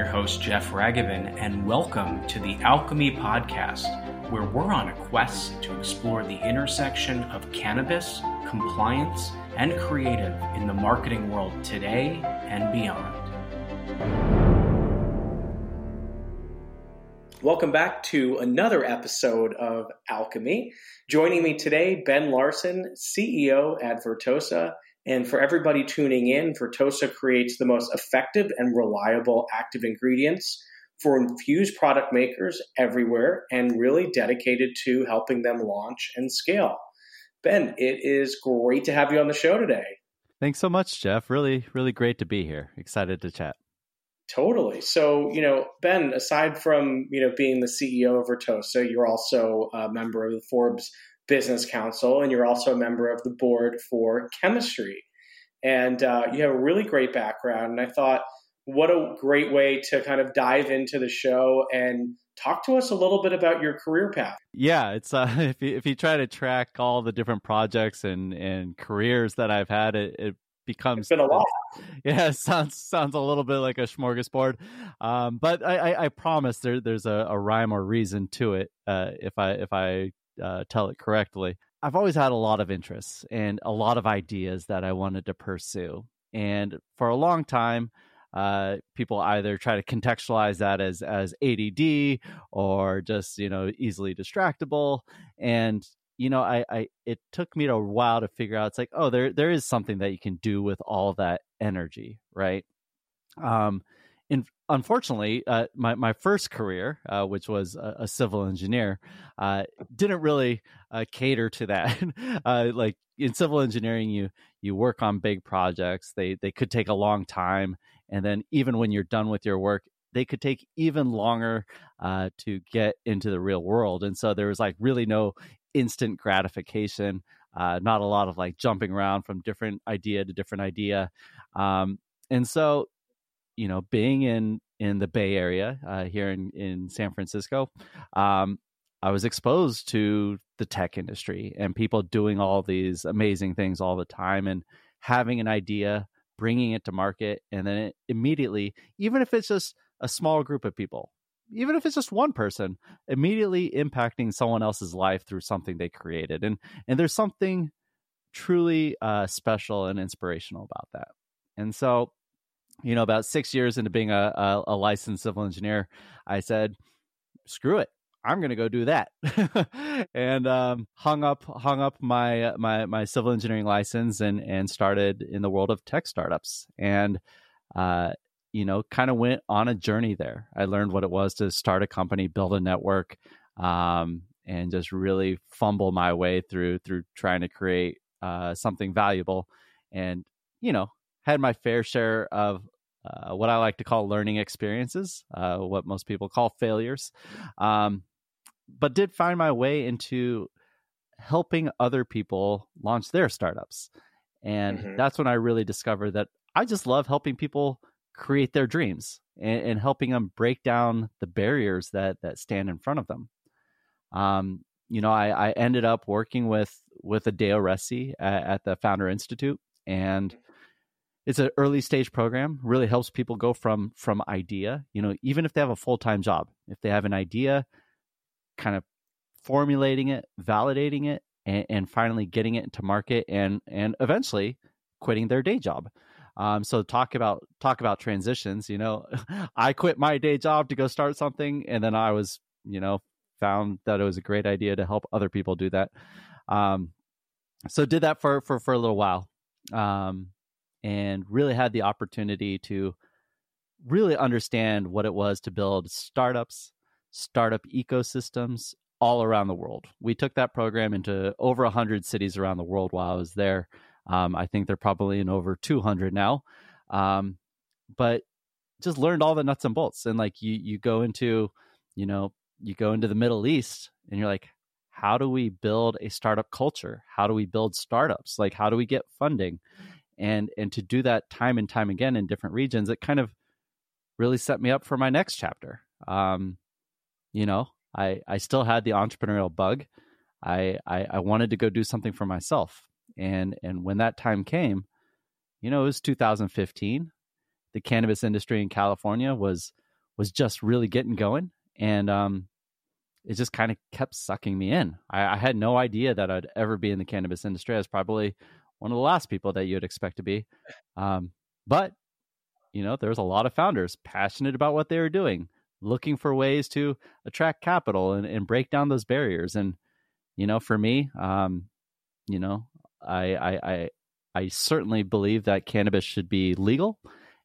your host, Jeff Ragavin, and welcome to the Alchemy Podcast, where we're on a quest to explore the intersection of cannabis, compliance, and creative in the marketing world today and beyond. Welcome back to another episode of Alchemy. Joining me today, Ben Larson, CEO at Vertosa. And for everybody tuning in, Vertosa creates the most effective and reliable active ingredients for infused product makers everywhere and really dedicated to helping them launch and scale. Ben, it is great to have you on the show today. Thanks so much, Jeff. Really, really great to be here. Excited to chat. Totally. So, Ben, aside from, being the CEO of Vertosa, you're also a member of the Forbes Business Council, and you're also a member of the board for chemistry. And you have a really great background. And I thought, what a great way to kind of dive into the show and talk to us a little bit about your career path. Yeah, it's if you try to track all the different projects and careers that I've had, it becomes it's been a lot. Yeah, it sounds a little bit like a smorgasbord, but I promise there's a rhyme or reason to it if I tell it correctly. I've always had a lot of interests and a lot of ideas that I wanted to pursue, and for a long time, people either try to contextualize that as ADD or just easily distractible, and it took me a while to figure out. It's like, oh, there is something that you can do with all that energy, right? Unfortunately, my first career, which was a civil engineer, didn't really cater to that. Like in civil engineering, you work on big projects. They could take a long time, and then even when you're done with your work, they could take even longer to get into the real world. And so there was like really no instant gratification, not a lot of like jumping around from different idea to different idea. And so, being in the Bay Area here in San Francisco, I was exposed to the tech industry and people doing all these amazing things all the time and having an idea, bringing it to market, and then immediately, even if it's just a small group of people, even if it's just one person, immediately impacting someone else's life through something they created. And there's something truly special and inspirational about that. And so, about 6 years into being a licensed civil engineer, I said, screw it, I'm going to go do that. And hung up my civil engineering license and started in the world of tech startups. And kind of went on a journey there. I learned what it was to start a company, build a network, and just really fumble my way through trying to create something valuable. And, had my fair share of what I like to call learning experiences, what most people call failures, but did find my way into helping other people launch their startups. And that's when I really discovered that I just love helping people create their dreams and helping them break down the barriers that stand in front of them. I ended up working with Adeo Resi at the Founder Institute, and it's an early stage program, really helps people go from idea, even if they have a full-time job, if they have an idea, kind of formulating it, validating it, and finally getting it into market and eventually quitting their day job. So talk about transitions, I quit my day job to go start something. And then I was, found that it was a great idea to help other people do that. So did that for a little while. And really had the opportunity to really understand what it was to build startups, startup ecosystems all around the world. We took that program into over 100 cities around the world while I was there. I think they're probably in over 200 now. But just learned all the nuts and bolts. And like you go into the Middle East and you're like, how do we build a startup culture? How do we build startups? Like, how do we get funding? And to do that time and time again in different regions, it kind of really set me up for my next chapter. I still had the entrepreneurial bug. I wanted to go do something for myself. And when that time came, it was 2015. The cannabis industry in California was was just really getting going. And it just kind of kept sucking me in. I had no idea that I'd ever be in the cannabis industry. I was probably one of the last people that you'd expect to be. But, there's a lot of founders passionate about what they were doing, looking for ways to attract capital and break down those barriers. And, for me, I certainly believe that cannabis should be legal.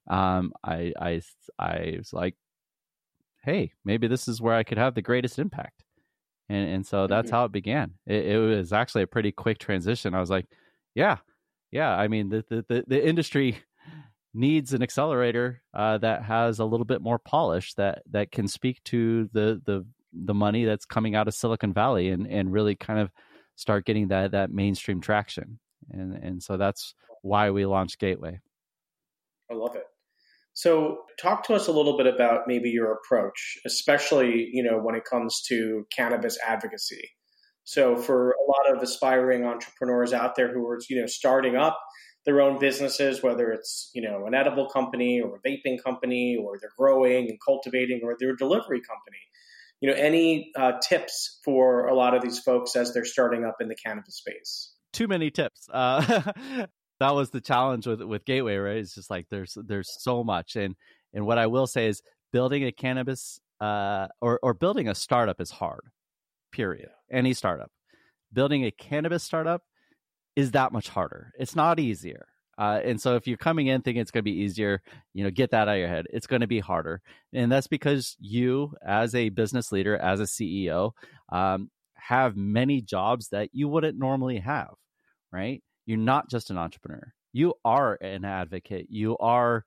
I was like, hey, maybe this is where I could have the greatest impact. And so that's how it began. It was actually a pretty quick transition. I was like, yeah. I mean, the industry needs an accelerator that has a little bit more polish, that can speak to the money that's coming out of Silicon Valley and really kind of start getting that mainstream traction. And so that's why we launched Gateway. I love it. So talk to us a little bit about maybe your approach, especially, when it comes to cannabis advocacy. So for a lot of aspiring entrepreneurs out there who are, starting up their own businesses, whether it's, an edible company or a vaping company, or they're growing and cultivating, or they're a delivery company, any tips for a lot of these folks as they're starting up in the cannabis space? Too many tips. That was the challenge with Gateway, right? It's just like there's so much, and what I will say is building a cannabis or building a startup is hard. Period. Any startup, building a cannabis startup is that much harder. It's not easier. And so if you're coming in thinking it's going to be easier, get that out of your head. It's going to be harder, and that's because you, as a business leader, as a CEO, have many jobs that you wouldn't normally have, right? You're not just an entrepreneur. You are an advocate. You are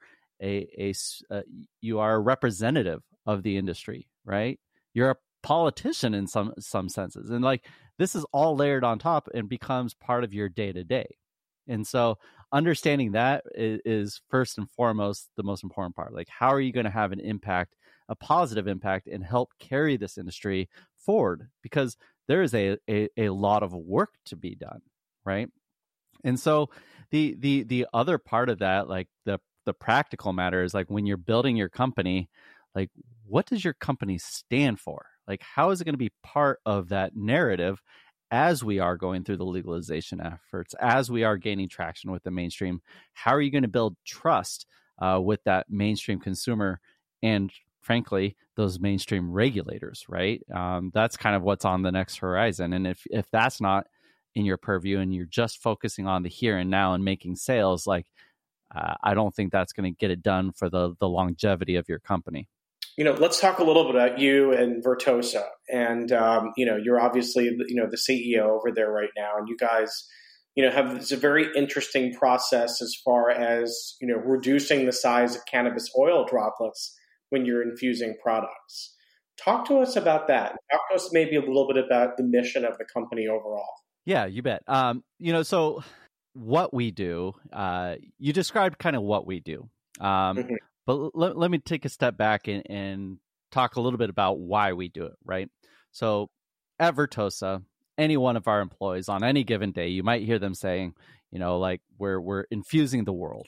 you are a representative of the industry, right? You're a politician in some senses, and like this is all layered on top and becomes part of your day to day. And so, understanding that is first and foremost the most important part. Like, how are you going to have an impact, a positive impact, and help carry this industry forward? Because there is a lot of work to be done, right? And so the other part of that, like the practical matter, is like when you're building your company, like what does your company stand for? Like how is it going to be part of that narrative as we are going through the legalization efforts, as we are gaining traction with the mainstream? How are you going to build trust with that mainstream consumer and, frankly, those mainstream regulators, right? That's kind of what's on the next horizon. And if that's not in your purview and you're just focusing on the here and now and making sales, like I don't think that's going to get it done for the longevity of your company. Let's talk a little bit about you and Vertosa. And, you're obviously, the CEO over there right now. And you guys, have this a very interesting process as far as, reducing the size of cannabis oil droplets when you're infusing products. Talk to us about that. Talk to us maybe a little bit about the mission of the company overall. Yeah, you bet. So what we do, you described kind of what we do. But let me take a step back and talk a little bit about why we do it, right? So at Vertosa, any one of our employees on any given day, you might hear them saying, like we're infusing the world.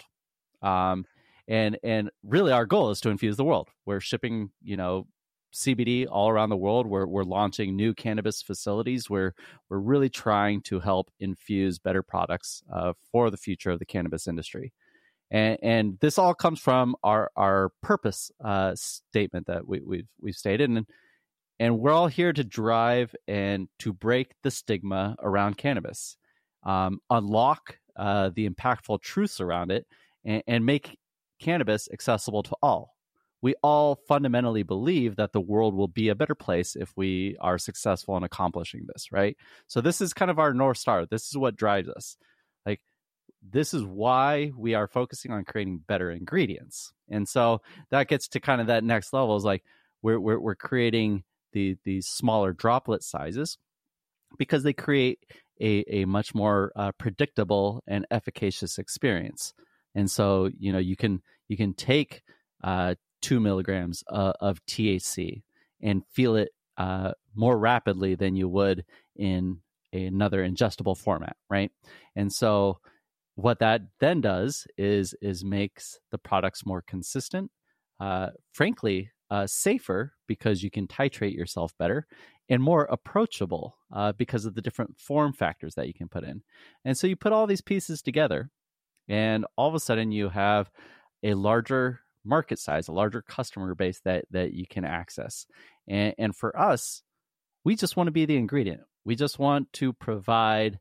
And really our goal is to infuse the world. We're shipping, CBD all around the world. We're launching new cannabis facilities. We're really trying to help infuse better products for the future of the cannabis industry. And this all comes from our purpose statement that we've stated, and we're all here to drive and to break the stigma around cannabis, unlock the impactful truths around it, and make cannabis accessible to all. We all fundamentally believe that the world will be a better place if we are successful in accomplishing this, right? So this is kind of our North Star. This is what drives us. Like, this is why we are focusing on creating better ingredients. And so that gets to kind of that next level, is like we're creating these smaller droplet sizes because they create a much more predictable and efficacious experience. And so, you can take 2 milligrams of THC and feel it more rapidly than you would in another ingestible format, right? And so what that then does is makes the products more consistent, frankly, safer because you can titrate yourself better, and more approachable because of the different form factors that you can put in. And so you put all these pieces together, and all of a sudden you have a larger market size, a larger customer base that you can access. And for us, we just want to be the ingredient. We just want to provide,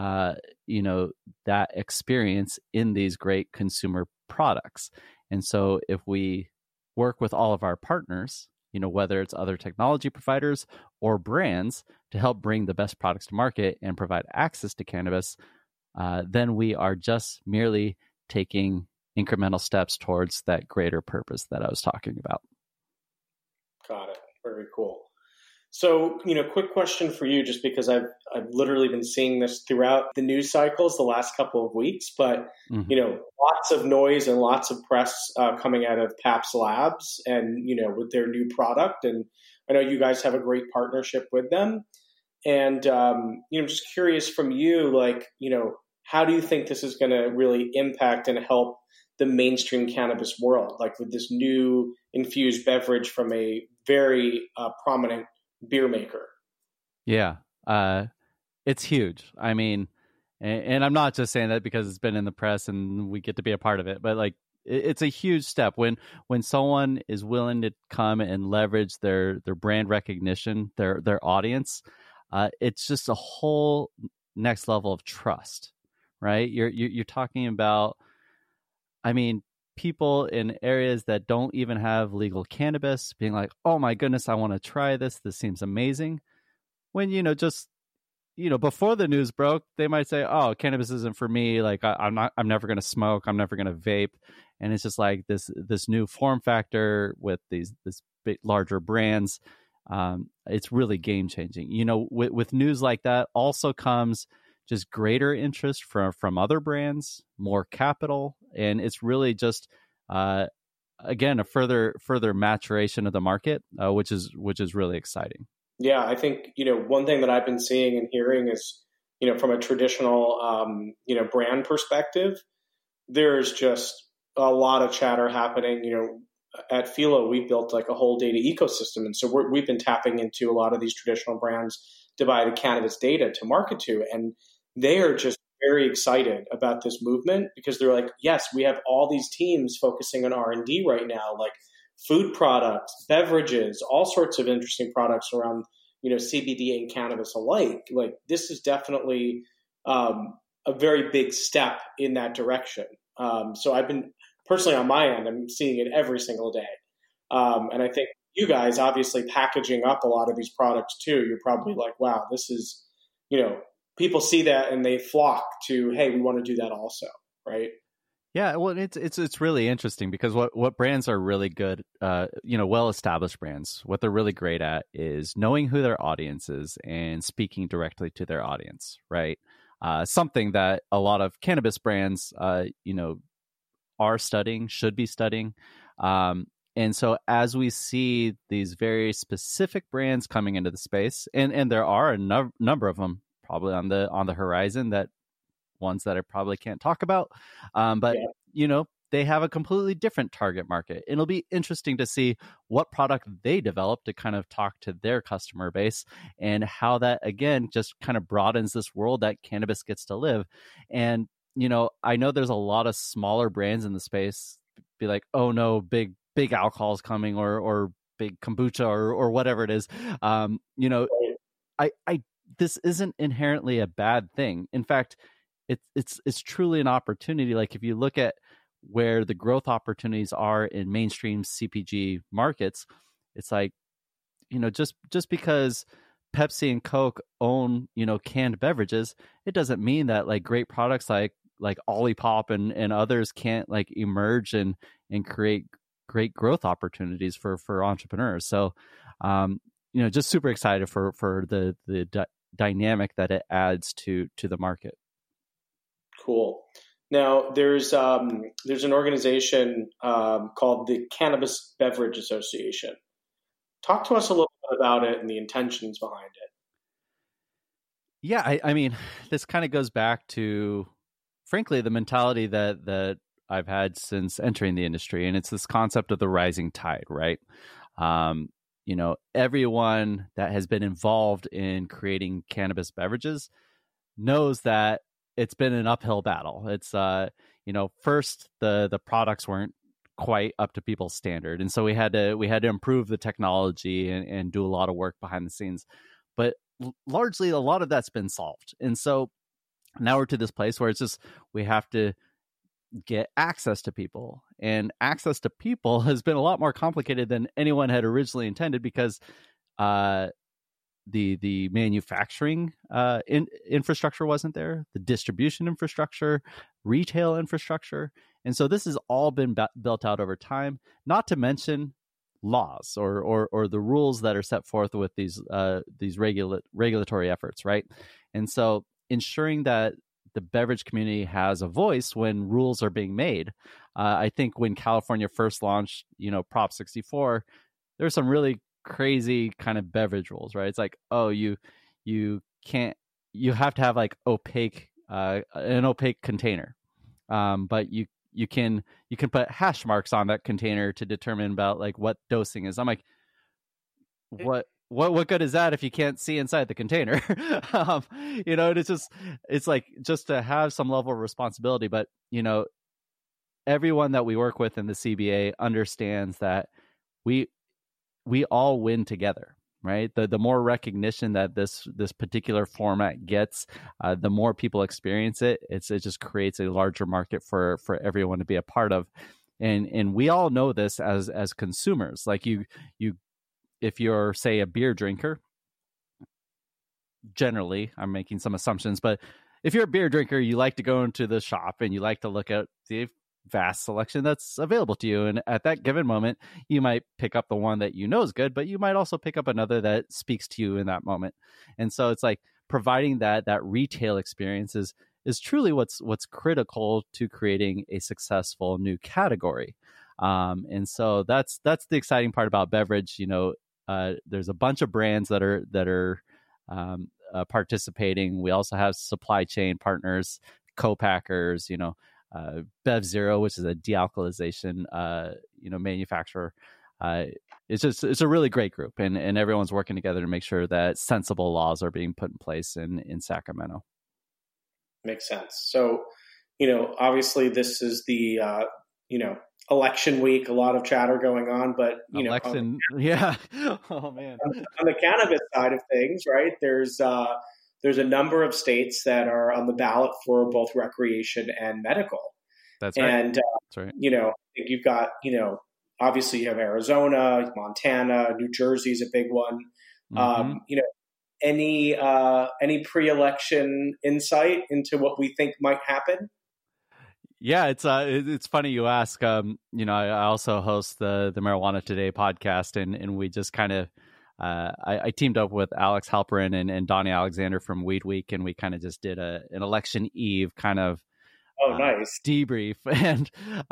that experience in these great consumer products. And so if we work with all of our partners, whether it's other technology providers or brands, to help bring the best products to market and provide access to cannabis, then we are just merely taking incremental steps towards that greater purpose that I was talking about. Got it. Very cool. So, quick question for you, just because I've literally been seeing this throughout the news cycles the last couple of weeks, but, lots of noise and lots of press coming out of Pabst Labs and, with their new product. And I know you guys have a great partnership with them. And, just curious from you, how do you think this is going to really impact and help the mainstream cannabis world, like with this new infused beverage from a very prominent beer maker? Yeah, it's huge. I mean, and I'm not just saying that because it's been in the press and we get to be a part of it, but it's a huge step when someone is willing to come and leverage their brand recognition, their audience. It's just a whole next level of trust, right? You're talking about, I mean, people in areas that don't even have legal cannabis being like, oh my goodness, I want to try this. This seems amazing. When, before the news broke, they might say, oh, cannabis isn't for me. Like, I'm never going to smoke. I'm never going to vape. And it's just like this new form factor with this big, larger brands. It's really game changing. With news like that also comes just greater interest from other brands, more capital, and it's really just again a further maturation of the market, which is really exciting. Yeah, I think one thing that I've been seeing and hearing is from a traditional brand perspective, there's just a lot of chatter happening. At Philo, we've built like a whole data ecosystem, and so we've been tapping into a lot of these traditional brands to buy the cannabis data to market to, and they are just very excited about this movement because they're like, yes, we have all these teams focusing on R&D right now, like food products, beverages, all sorts of interesting products around, CBD and cannabis alike. Like this is definitely a very big step in that direction. So I've been personally on my end, I'm seeing it every single day. And I think you guys obviously packaging up a lot of these products too. You're probably like, wow, this is, people see that and they flock to, hey, we want to do that also, right? Yeah, well, it's really interesting because what brands are really good, well-established brands, what they're really great at is knowing who their audience is and speaking directly to their audience, right? Something that a lot of cannabis brands, are studying, should be studying. And so as we see these very specific brands coming into the space, and there are a number of them probably on the horizon, that ones that I probably can't talk about. But, they have a completely different target market. It'll be interesting to see what product they develop to kind of talk to their customer base and how that, again, just kind of broadens this world that cannabis gets to live. And, I know there's a lot of smaller brands in the space be like, oh no, big alcohol's coming or big kombucha or whatever it is. This isn't inherently a bad thing. In fact, it's truly an opportunity. Like if you look at where the growth opportunities are in mainstream CPG markets, it's like, just because Pepsi and Coke own, canned beverages, it doesn't mean that like great products like Olipop and others can't like emerge and create great growth opportunities for entrepreneurs. So, just super excited for the dynamic that it adds to the market. Cool. Now, there's an organization called the Cannabis Beverage Association. Talk to us a little bit about it and the intentions behind it. Yeah, I mean, this kind of goes back to, frankly, the mentality that I've had since entering the industry, and it's this concept of the rising tide, right? Everyone that has been involved in creating cannabis beverages knows that it's been an uphill battle. It's first the products weren't quite up to people's standard, and so we had to improve the technology and do a lot of work behind the scenes. But largely, a lot of that's been solved, and so now we're to this place where it's just we have to get access to people, and access to people has been a lot more complicated than anyone had originally intended because the manufacturing infrastructure wasn't there, the distribution infrastructure, retail infrastructure. And so this has all been built out over time, not to mention laws or the rules that are set forth with these regulatory efforts, right? And so ensuring that the beverage community has a voice when rules are being made. I think when California first launched, Prop 64, there's some really crazy kind of beverage rules, right? It's like, oh, you have to have like an opaque container, but you can put hash marks on that container to determine about like what dosing is. I'm like, what good is that if you can't see inside the container? It's like just to have some level of responsibility, but everyone that we work with in the CBA understands that we all win together, right? The more recognition that this particular format gets, the more people experience it. It just creates a larger market for everyone to be a part of, and we all know this as consumers. Like you, if you're, say, a beer drinker, generally, I'm making some assumptions, but if you're a beer drinker, you like to go into the shop and you like to look at the vast selection that's available to you. And at that given moment, you might pick up the one that you know is good, but you might also pick up another that speaks to you in that moment. And so it's like providing that retail experience is truly what's critical to creating a successful new category. And so that's the exciting part about beverage. There's a bunch of brands that are participating. We also have supply chain partners, co-packers, Bev Zero, which is a dealcoholization, manufacturer. It's a really great group, and everyone's working together to make sure that sensible laws are being put in place in Sacramento. Makes sense. So, obviously this is the, election week, a lot of chatter going on, but election, yeah. Oh man. On the cannabis side of things, right? There's a number of states that are on the ballot for both recreation and medical. That's right. And that's right. I think you've got, obviously you have Arizona, Montana, New Jersey is a big one. Mm-hmm. Any pre-election insight into what we think might happen? Yeah, it's funny you ask. I also host the Marijuana Today podcast, and we just kind of I teamed up with Alex Halperin and Donnie Alexander from Weed Week, and we kind of just did an election eve kind of nice debrief. And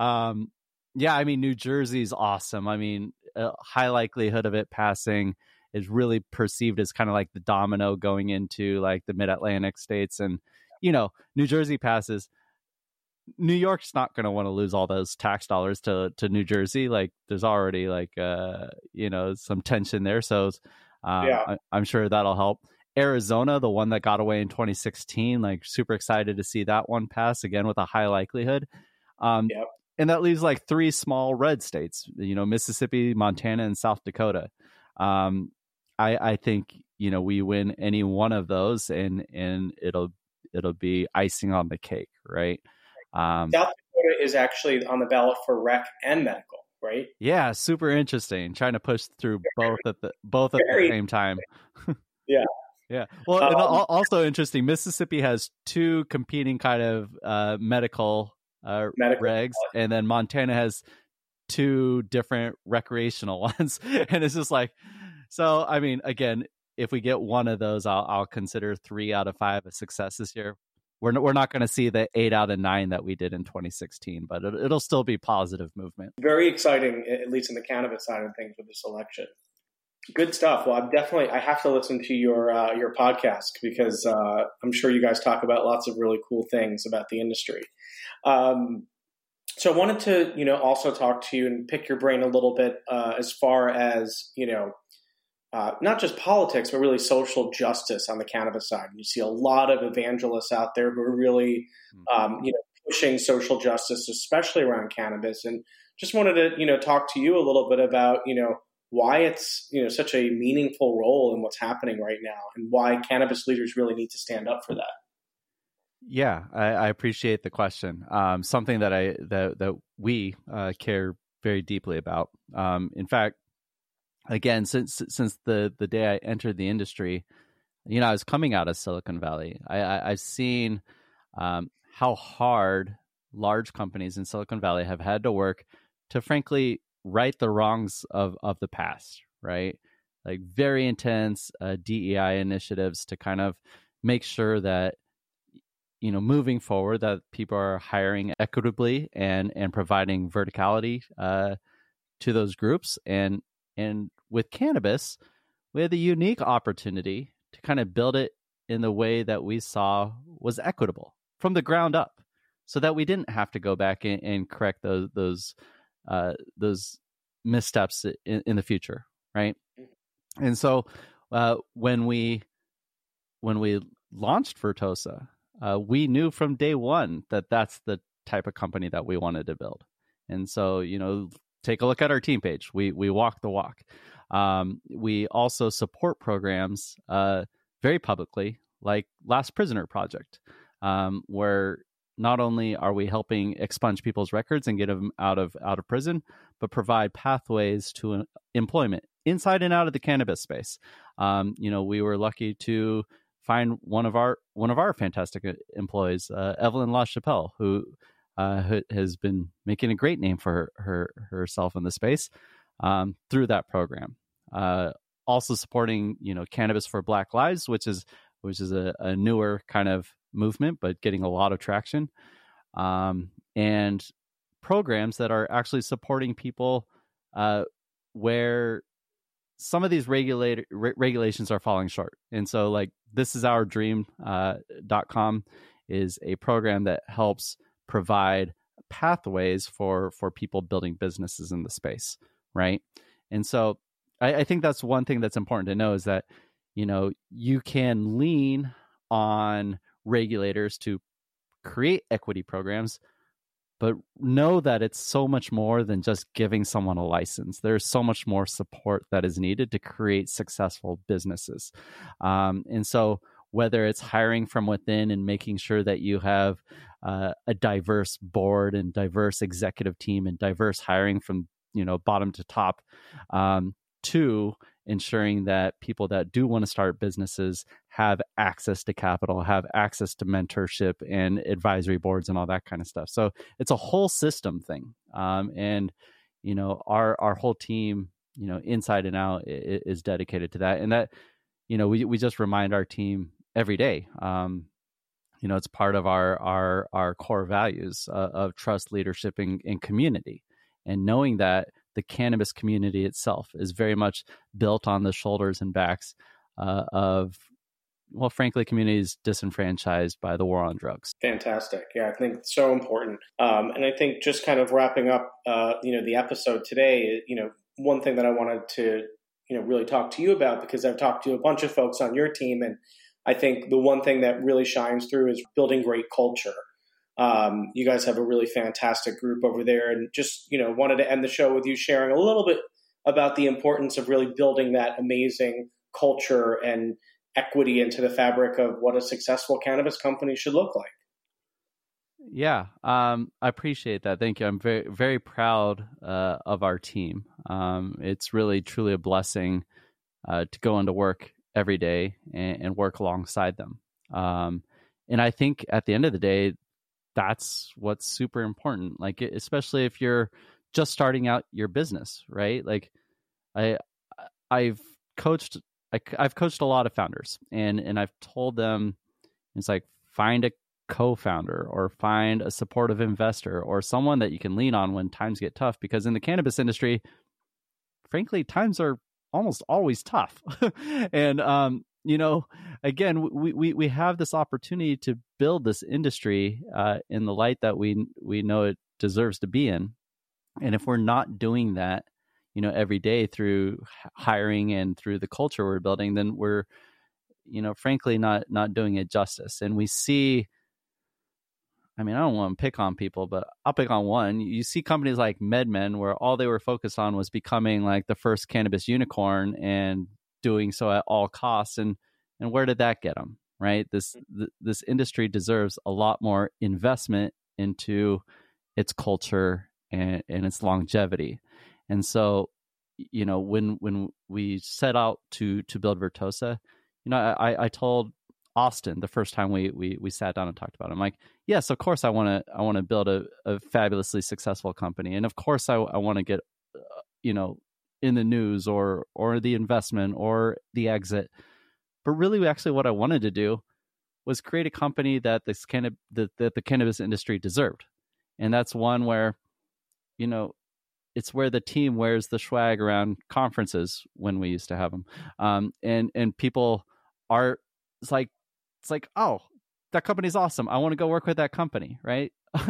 New Jersey's awesome. I mean, a high likelihood of it passing is really perceived as kind of like the domino going into like the Mid-Atlantic states, and New Jersey passes. New York's not going to want to lose all those tax dollars to New Jersey. Like there's already like, some tension there. So I'm sure that'll help. Arizona, the one that got away in 2016, like super excited to see that one pass again with a high likelihood. And that leaves like three small red states, Mississippi, Montana, and South Dakota. I think, we win any one of those and it'll be icing on the cake. Right. South Dakota is actually on the ballot for rec and medical, right? Yeah, super interesting. Trying to push through both at the same time. Yeah. Yeah. Well, and also interesting, Mississippi has two competing kind of medical regs, and then Montana has two different recreational ones. And it's just like, so, I mean, again, if we get one of those, I'll consider 3 out of 5 a success this year. We're not going to see the 8 out of 9 that we did in 2016, but it'll still be positive movement. Very exciting, at least in the cannabis side of things with this election. Good stuff. Well, I have to listen to your podcast because I'm sure you guys talk about lots of really cool things about the industry. So I wanted to, also talk to you and pick your brain a little bit as far as, not just politics, but really social justice on the cannabis side. You see a lot of evangelists out there who are really, pushing social justice, especially around cannabis. And just wanted to, talk to you a little bit about, why it's, such a meaningful role in what's happening right now and why cannabis leaders really need to stand up for that. Yeah, I appreciate the question. Something that we care very deeply about. In fact, again, since the day I entered the industry, I was coming out of Silicon Valley. I've seen how hard large companies in Silicon Valley have had to work to, frankly, right the wrongs of the past. Right, like very intense DEI initiatives to kind of make sure that moving forward, that people are hiring equitably and providing verticality to those groups. And with cannabis, we had the unique opportunity to kind of build it in the way that we saw was equitable from the ground up, so that we didn't have to go back and correct those missteps in the future, right? And so when we launched Vertosa, we knew from day one that that's the type of company that we wanted to build. And so, take a look at our team page. We walk the walk. We also support programs very publicly, like Last Prisoner Project, where not only are we helping expunge people's records and get them out of prison, but provide pathways to employment inside and out of the cannabis space. We were lucky to find one of our fantastic employees, Evelyn LaChapelle, who has been making a great name for herself in the space through that program. Also supporting, Cannabis for Black Lives, which is a newer kind of movement, but getting a lot of traction, and programs that are actually supporting people where some of these regulations are falling short. And so, like, This Is Our Dream.com is a program that helps provide pathways for people building businesses in the space, right? And so I think that's one thing that's important to know, is that, you can lean on regulators to create equity programs, but know that it's so much more than just giving someone a license. There's so much more support that is needed to create successful businesses. And so whether it's hiring from within and making sure that you have a diverse board and diverse executive team and diverse hiring from, bottom to top, to ensuring that people that do want to start businesses have access to capital, have access to mentorship and advisory boards and all that kind of stuff. So it's a whole system thing. And, our whole team, inside and out is dedicated to that. And that, we just remind our team every day. It's part of our core values of trust, leadership, and community. And knowing that the cannabis community itself is very much built on the shoulders and backs of, well, frankly, communities disenfranchised by the war on drugs. Fantastic. Yeah, I think it's so important. And I think just kind of wrapping up, the episode today, one thing that I wanted to, really talk to you about, because I've talked to a bunch of folks on your team, and I think the one thing that really shines through is building great culture. You guys have a really fantastic group over there, and just, wanted to end the show with you sharing a little bit about the importance of really building that amazing culture and equity into the fabric of what a successful cannabis company should look like. Yeah, I appreciate that. Thank you. I'm very, very proud of our team. It's really, truly a blessing to go into work every day and work alongside them. And I think at the end of the day, that's what's super important. Like, especially if you're just starting out your business, right? Like, I've coached a lot of founders, and I've told them, it's like, find a co-founder or find a supportive investor or someone that you can lean on when times get tough, because in the cannabis industry, frankly, times are almost always tough. And again, we have this opportunity to build this industry in the light that we know it deserves to be in. And if we're not doing that, every day through hiring and through the culture we're building, then we're, frankly, not doing it justice. And we see, I don't want to pick on people, but I'll pick on one. You see companies like MedMen, where all they were focused on was becoming like the first cannabis unicorn and doing so at all costs. And where did that get them? Right? This industry deserves a lot more investment into its culture and its longevity. And so, when we set out to build Vertosa, I told Austin the first time we sat down and talked about it, I'm like, yes, of course I want to build a fabulously successful company, and of course I want to get in the news or the investment or the exit. But really, actually, what I wanted to do was create a company that that the cannabis industry deserved, and that's one where, it's where the team wears the swag around conferences when we used to have them, and people are it's like, oh, that company's awesome, I want to go work with that company, right?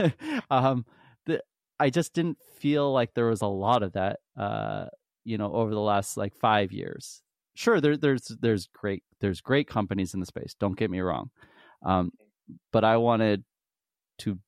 I just didn't feel like there was a lot of that, over the last 5 years. Sure, there's great companies in the space. Don't get me wrong, but I wanted to.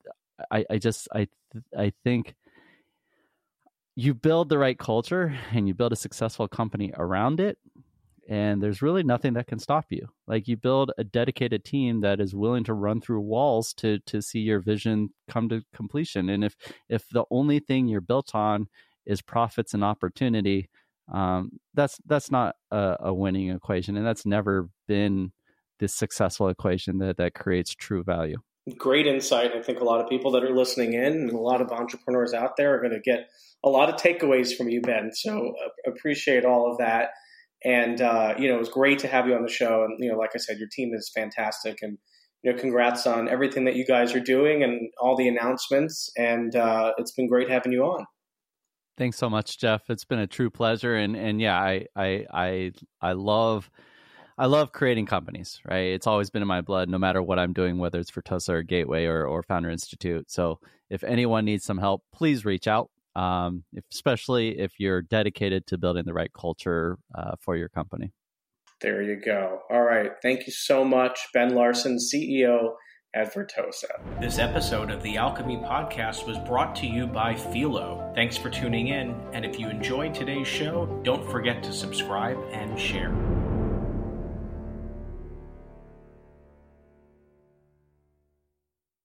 I think you build the right culture and you build a successful company around it, and there's really nothing that can stop you. Like, you build a dedicated team that is willing to run through walls to see your vision come to completion. And if the only thing you're built on is profits and opportunity, that's not a winning equation, and that's never been this successful equation that creates true value. Great insight. I think a lot of people that are listening in and a lot of entrepreneurs out there are going to get a lot of takeaways from you, Ben. So appreciate all of that. And, it was great to have you on the show. And, like I said, your team is fantastic. And, congrats on everything that you guys are doing and all the announcements. And it's been great having you on. Thanks so much, Jeff. It's been a true pleasure. And yeah, I love creating companies, right? It's always been in my blood, no matter what I'm doing, whether it's Vertosa or Gateway or Founder Institute. So if anyone needs some help, please reach out, especially if you're dedicated to building the right culture for your company. There you go. All right. Thank you so much, Ben Larson, CEO at Vertosa. This episode of the Alchemy Podcast was brought to you by Philo. Thanks for tuning in. And if you enjoyed today's show, don't forget to subscribe and share.